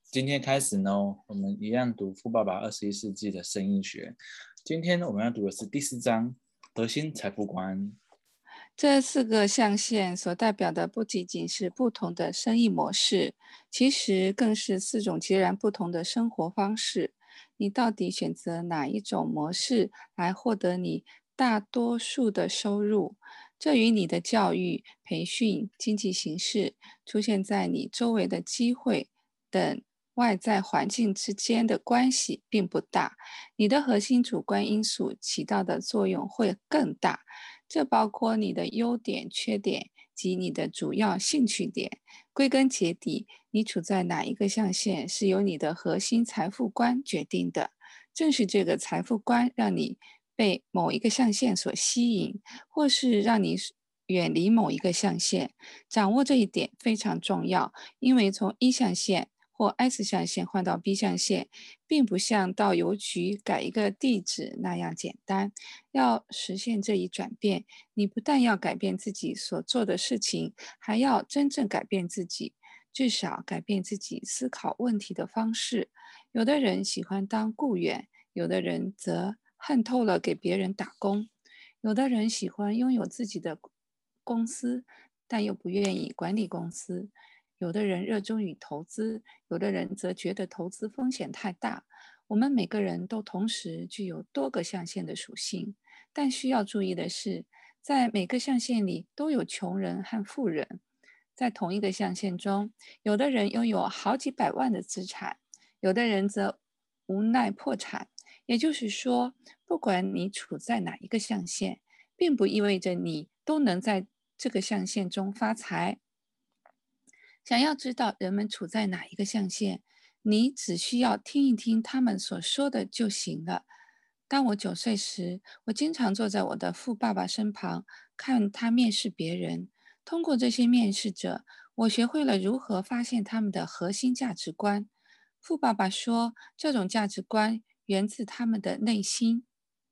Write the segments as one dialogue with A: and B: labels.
A: 今天开始呢，我们一样读《富爸爸21世纪的生意学》。今天我们要读的是第4章核心财富观。
B: 这4个象限所代表的不仅仅是不同的生意模式，其实更是4种截然不同的生活方式。你到底选择哪一种模式来获得你大多数的收入？这与你的教育、培训、经济形势、出现在你周围的机会等外在环境之间的关系并不大。你的核心主观因素起到的作用会更大。这包括你的优点、缺点及你的主要兴趣点。归根结底，你处在哪一个象限是由你的核心财富观决定的。正是这个财富观让你被某一个象限所吸引，或是让你远离某一个象限。掌握这一点非常重要，因为从1象限或 S 象限换到 B 象限，并不像到邮局改一个地址那样简单。要实现这一转变，你不但要改变自己所做的事情，还要真正改变自己，至少改变自己思考问题的方式。有的人喜欢当雇员，有的人则恨透了给别人打工。有的人喜欢拥有自己的公司，但又不愿意管理公司。有的人热衷于投资，有的人则觉得投资风险太大。我们每个人都同时具有多个象限的属性，但需要注意的是，在每个象限里都有穷人和富人。在同一个象限中，有的人拥有好几百万的资产，有的人则无奈破产。也就是说，不管你处在哪一个象限，并不意味着你都能在这个象限中发财。想要知道人们处在哪一个象限，你只需要听一听他们所说的就行了。当我9岁时，我经常坐在我的富爸爸身旁，看他面试别人。通过这些面试者，我学会了如何发现他们的核心价值观。富爸爸说，这种价值观源自他们的内心。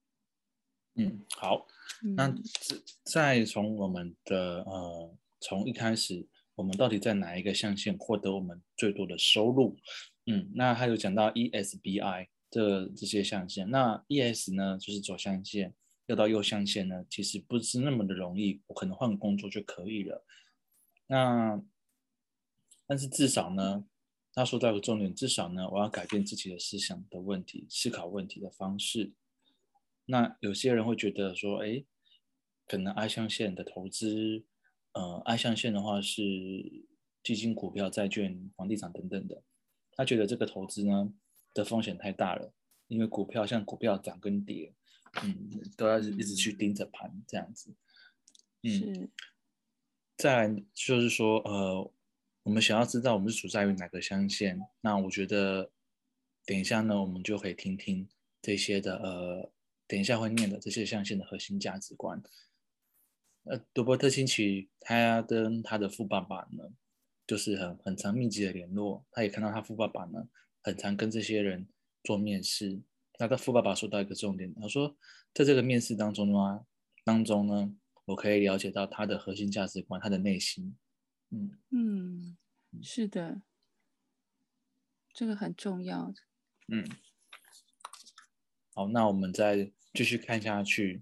A: 好，那再从我们的从一开始，我们到底在哪一个象限获得我们最多的收入？那他有讲到 ESBI 这些象限。那 ES 呢，就是左象限，要到右象限呢，其实不是那么的容易，我可能换工作就可以了。但是至少呢，他说到一个重点，至少呢，我要改变自己的思想的问题，思考问题的方式。那有些人会觉得说，可能 I 象限的投资，I 象限的话是基金、股票、债券、房地产等等的。他觉得这个投资呢的风险太大了，因为股票涨跟跌，都要一直去盯着盘这样子。
B: 是，
A: 再来就是说，我们想要知道我们是处在于哪个象限，那我觉得等一下呢，我们就可以听听这些的等一下会念的这些象限的核心价值观。罗伯特清崎他跟他的富爸爸呢，就是很常密集的联络，他也看到他富爸爸呢，很常跟这些人做面试。那他富爸爸说到一个重点，他说在这个面试当中呢，我可以了解到他的核心价值观，他的内心。
B: 是的，这个很重要。
A: 嗯，好，那我们再继续看下去。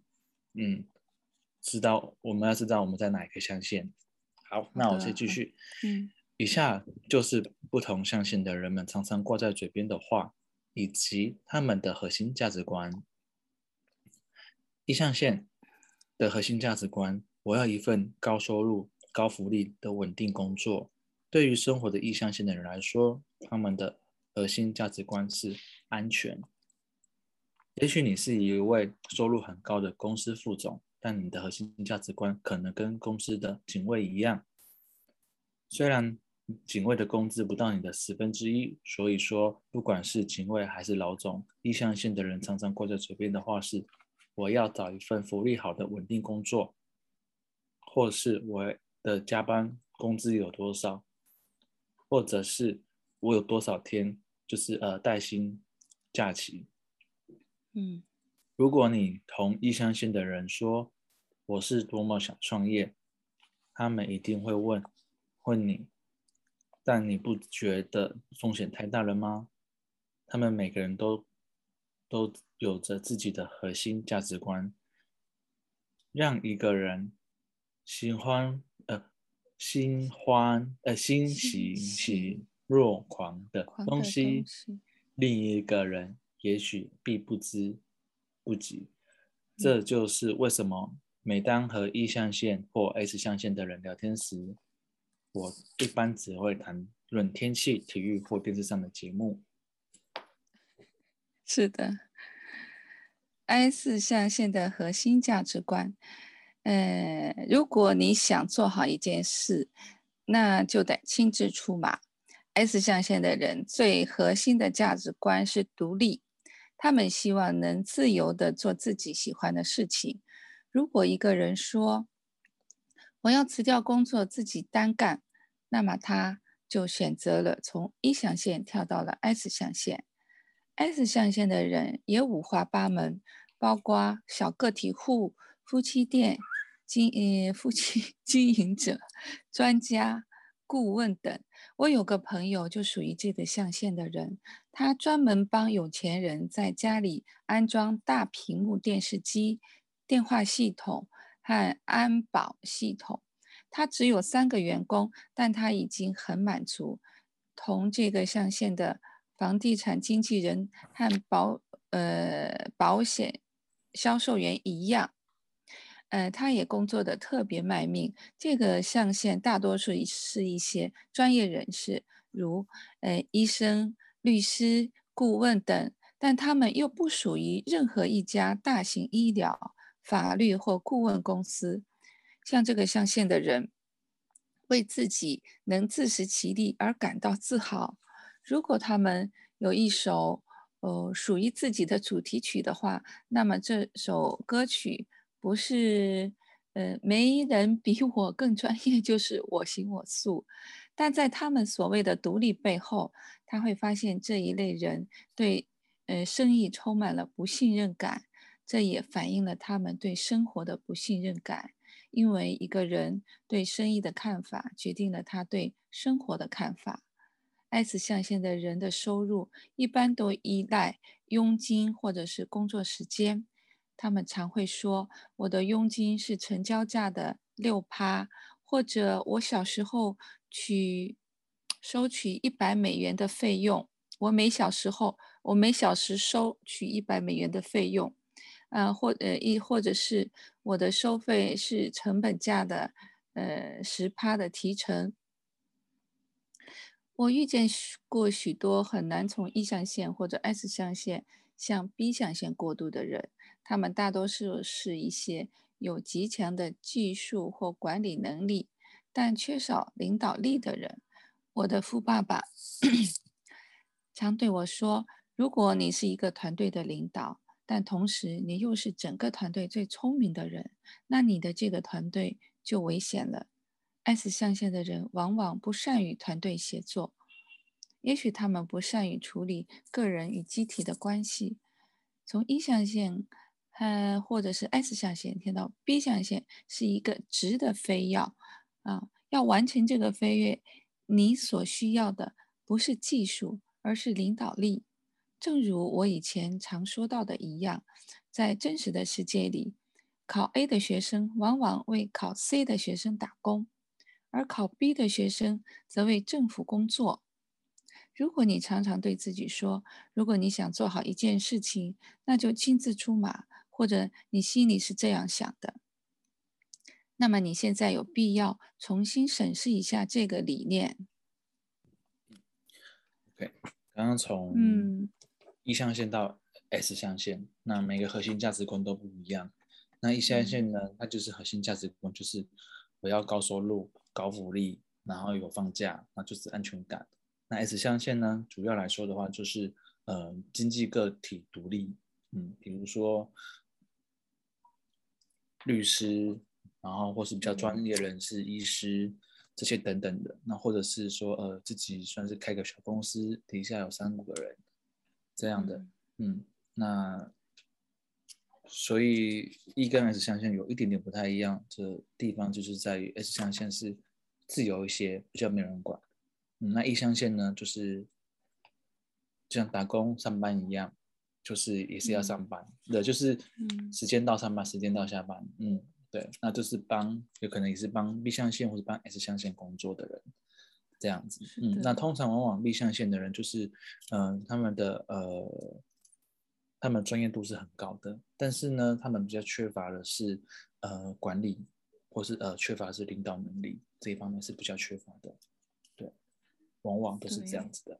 A: 我们要知道我们在哪一个象限。好，那我先
B: 好的，
A: 继续。
B: 嗯。
A: 以下就是不同象限的人们常常挂在嘴边的话，以及他们的核心价值观。一象限的核心价值观：我要一份高收入、高福利的稳定工作。对于生活的意象限的人来说，他们的核心价值观是安全。也许你是一位收入很高的公司副总，但你的核心价值观可能跟公司的警卫一样。虽然警卫的工资不到你的1/10，所以说不管是警卫还是老总，意象线的人常常挂在嘴边的话是：我要找一份福利好的稳定工作，或是我的加班工资有多少，或者是我有多少天就是带薪假期。
B: 嗯
A: 如果你同意象线的人说我是多么想创业，他们一定会问你但你不觉得风险太大了吗？他们每个人都有着自己的核心价值观，让一个人心欢欣
B: 欣喜
A: 喜若狂的
B: 狂的东
A: 东西，
B: 西。
A: 另一个人也许必不知不及。
B: 嗯，
A: 这就是为什么每当和 E 象限或 S 象限的人聊天时，我一般只会谈论天气、体育或电视上的节目。
B: 是的。S 象限的核心价值观，如果你想做好一件事，那就得亲自出马。S 象限的人最核心的价值观是独立，他们希望能自由地做自己喜欢的事情。如果一个人说我要辞掉工作自己单干，那么他就选择了从 E 象限跳到了 S 象限。S 象限的人也五花八门，包括小个体户、夫妻店、夫妻经营者、专家、顾问等。我有个朋友就属于这个象限的人，他专门帮有钱人在家里安装大屏幕电视机、电话系统和安保系统。他只有3个员工，但他已经很满足。同这个象限的房地产经纪人和保险销售员一样，他也工作的特别卖命。这个象限大多数是一些专业人士，如医生、律师、顾问等，但他们又不属于任何一家大型医疗、法律或顾问公司。像这个象限的人，为自己能自食其力而感到自豪。如果他们有一首属于自己的主题曲的话，那么这首歌曲不是没人比我更专业，就是我行我素。但在他们所谓的独立背后，他会发现这一类人对生意充满了不信任感，这也反映了他们对生活的不信任感。因为一个人对生意的看法，决定了他对生活的看法。S 象限的人的收入一般都依赖佣金或者是工作时间。他们常会说：“我的佣金是成交价的6%，或者我小时候收取$100的费用，我每小时收取$100的费用。”或者是我的收费是成本价的10%的提成。我遇见过许多很难从 E 象限或者 S 象限向 B 象限过渡的人，他们大多数是一些有极强的技术或管理能力，但缺少领导力的人。我的富爸爸常对我说：“如果你是一个团队的领导，但同时你又是整个团队最聪明的人，那你的这个团队就危险了。” S 象限的人往往不善于团队协作，也许他们不善于处理个人与集体的关系。从 E 象限，或者是 S 象限跳到 B 象限是一个质的飞跃啊，要完成这个飞跃，你所需要的不是技术，而是领导力。正如我以前常说到的一样，在真实的世界里，考 A 的学生往往为考 C 的学生打工，而考 B 的学生则为政府工作。如果你常常对自己说，如果你想做好一件事情，那就亲自出马，或者你心里是这样想的，那么你现在有必要重新审视一下这个理念。
A: OK，刚刚从
B: 嗯
A: E 象限到 S 象限，那每个核心价值观都不一样。那 E 象
B: 嗯
A: 限呢，它就是核心价值观，就是我要高收入、高福利，然后有放假，那就是安全感。那 S 象限呢，主要来说的话，就是经济个体独立，比如说律师，然后或是比较专
B: 嗯
A: 业人士、医师这些等等的。那或者是说自己算是开个小公司，底下有3、5个人这样的，
B: 嗯
A: 那所以 E 跟 S 象限有一点点不太一样，这地方就是在于 S 象限是自由一些，比较没人管。 那意向线呢，就是就像打工上班一样，就是也是要上班的，就是时间到上班，时间到下班。对，那就是有可能也是帮 B 象限或者帮 S 象限工作的人，这样子。那通常往往 B 象限的人就是，他们的他们专业度是很高的，但是呢，他们比较缺乏的是管理，或是缺乏的是领导能力这一方面是比较缺乏的。对，往往都是这样子的。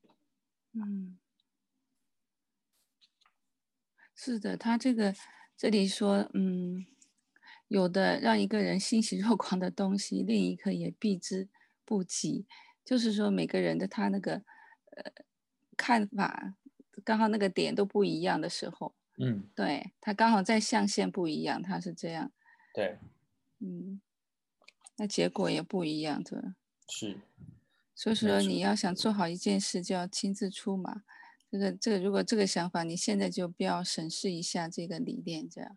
B: 是的，他这里说，有的让一个人欣喜若狂的东西，另一个也避之不及。就是说，每个人的他那个看法，刚好那个点都不一样的时候，对，他刚好在象限不一样，他是这样，
A: 对，
B: 那结果也不一样的。
A: 是，
B: 所以说，你要想做好一件事，就要亲自出马。如果这个想法，你现在就不要审视一下这个理念，这样。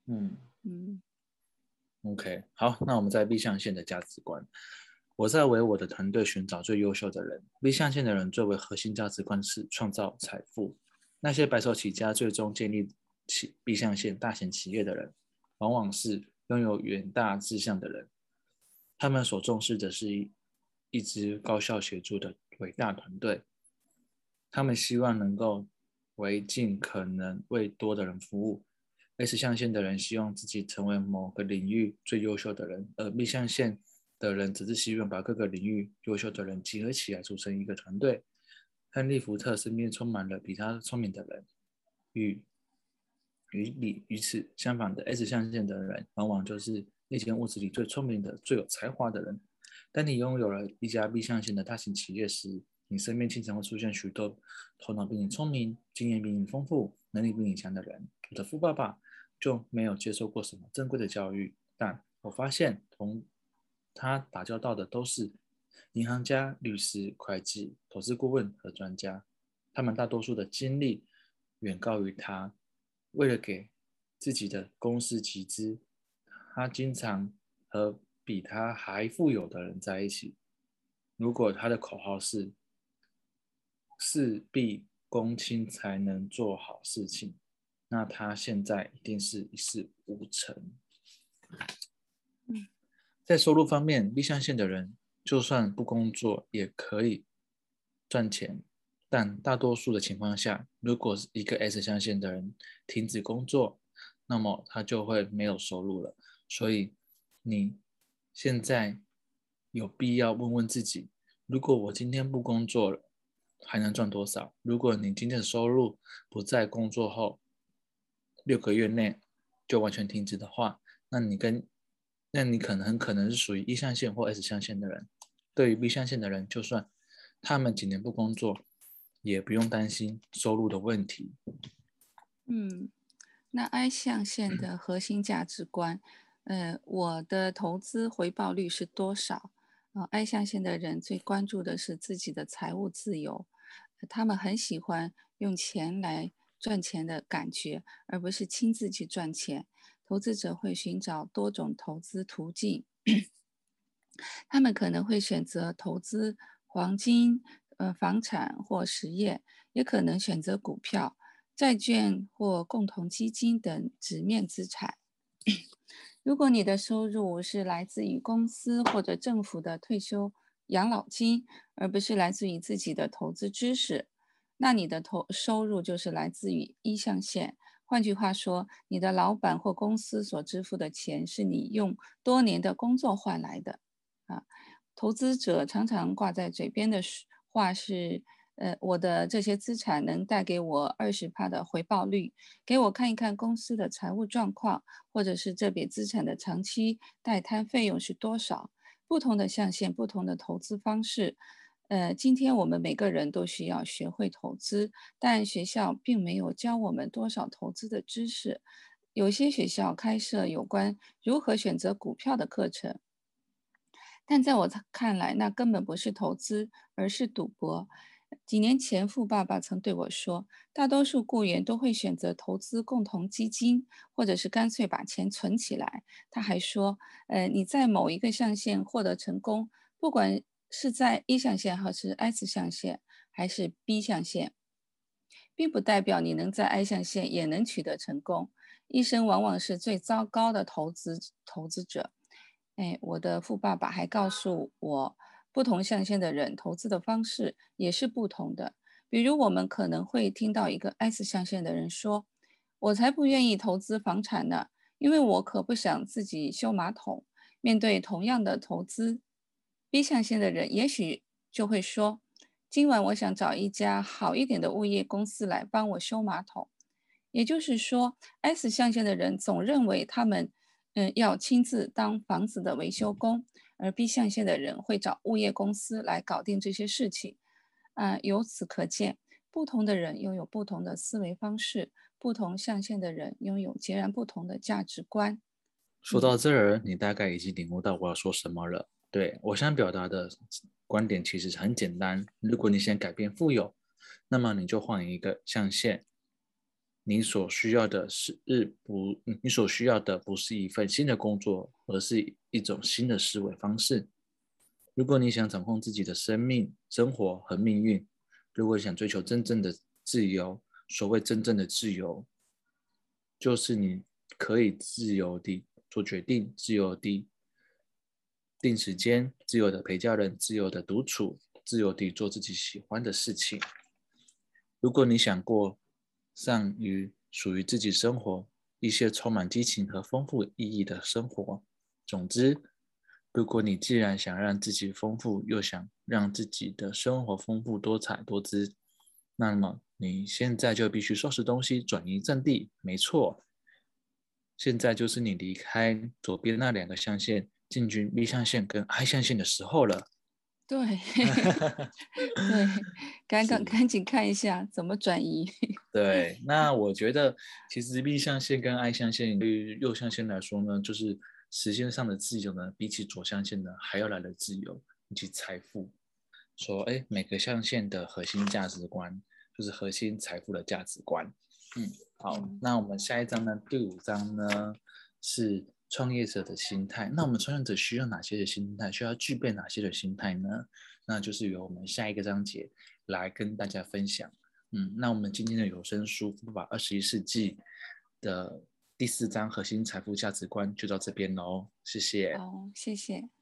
A: OK，好，那我们在 B 象限的价值观，我在为我的团队寻找最优秀的人。B 象限的人最为核心价值观是创造财富。那些白手起家最终建立起 B 象限大型企业的人，往往是拥有远大志向的人。他们所重视的是一支高效协助的伟大团队。他们希望能够尽可能为多的人服务。S 象限的人希望自己成为某个领域最优秀的人，而 B 象限的人只是希望把各个领域优秀的人集合起来组成一个团队。亨利·福特身边充满了比他聪明的人，与此相反的 S 象限的人，往往就是那间屋子里最聪明的、最有才华的人。当你拥有了一家 B 象限的大型企业时，你身边经常会出现许多头脑比你聪明、经验比你丰富、能力比你强的人。我的富爸爸就没有接受过什么正规的教育，但我发现同他打交道的都是银行家、律师、会计、投资顾问和专家，他们大多数的经历远高于他。为了给自己的公司集资，他经常和比他还富有的人在一起。如果他的口号是事必躬亲才能做好事情，那他现在一定是一事无成。在收入方面，B 象限的人就算不工作也可以赚钱，但大多数的情况下，如果一个 S 象限的人停止工作，那么他就会没有收入了。所以你现在有必要问问自己，如果我今天不工作了，还能赚多少？如果你今天的收入不在工作后6个月内就完全停止的话，那你很可能是属于E 象限或 S 象限的人。对于 B 象限的人，就算他们几年不工作，也不用担心收入的问题。
B: 那 I 象限的核心价值观，我的投资回报率是多少？I 象限的人最关注的是自己的财务自由，他们很喜欢用钱来赚钱的感觉，而不是亲自去赚钱。投资者会寻找多种投资途径，他们可能会选择投资黄金、房产或实业，也可能选择股票、债券或共同基金等纸面资产。如果你的收入是来自于公司或者政府的退休养老金，而不是来自于自己的投资知识，那你的收入就是来自于一象限。换句话说，你的老板或公司所支付的钱是你用多年的工作换来的。投资者常常挂在嘴边的话是，我的这些资产能带给我20%的回报率，给我看一看公司的财务状况，或者是这笔资产的长期待摊费用是多少。不同的象限，不同的投资方式。今天我们每个人都需要学会投资，但学校并没有教我们多少投资的知识。有些学校开设有关如何选择股票的课程，但在我看来，那根本不是投资，而是赌博。几年前，富爸爸曾对我说，大多数雇员都会选择投资共同基金，或者是干脆把钱存起来。他还说，你在某一个象限获得成功，不管是在 E 象限还是 S 象限还是 B 象限，并不代表你能在 I 象限也能取得成功。医生往往是最糟糕的投资者。哎，我的富爸爸还告诉我，不同象限的人投资的方式也是不同的。比如，我们可能会听到一个 S 象限的人说：“我才不愿意投资房产呢，因为我可不想自己修马桶。”面对同样的投资，B 象限的人也许就会说：“今晚我想找一家好一点的物业公司来帮我修马桶。”也就是说，S 象限的人总认为他们要亲自当房子的维修工，而 B 象限的人会找物业公司来搞定这些事情。由此可见，不同的人拥有不同的思维方式，不同象限的人拥有截然不同的价值观。
A: 说到这儿，你大概已经领悟到我要说什么了。对，我想表达的观点其实很简单，如果你想改变富有，那么你就换一个象限。你所需要的不是一份新的工作，而是一种新的思维方式。如果你想掌控自己的生命、生活和命运，如果想追求真正的自由，所谓真正的自由，就是你可以自由地做决定，自由地定时间，自由的陪家人，自由的独处，自由地做自己喜欢的事情。如果你想过属于自己生活一些充满激情和丰富意义的生活，总之，如果你既然想让自己丰富，又想让自己的生活丰富多彩多姿，那么你现在就必须收拾东西，转移阵地。没错，现在就是你离开左边那两个象限，进军 B 象限跟 I 象限的时候了。
B: 对，对，
A: 是，
B: 赶紧看一下怎么转移。
A: 对。那我觉得，其实 B 象限跟 I 象限对于右象限来说呢，就是时间上的自由呢，比起左象限呢还要来的自由以及财富。说，哎，每个象限的核心价值观就是核心财富的价值观。好，那我们下一章呢，第5章呢是创业者的心态。那我们创业者需要哪些的心态？需要具备哪些的心态呢？那就是由我们下一个章节来跟大家分享。那我们今天的有声书《富爸爸21世纪》的第4章核心财富价值观就到这边喽，谢谢。
B: 好，谢谢。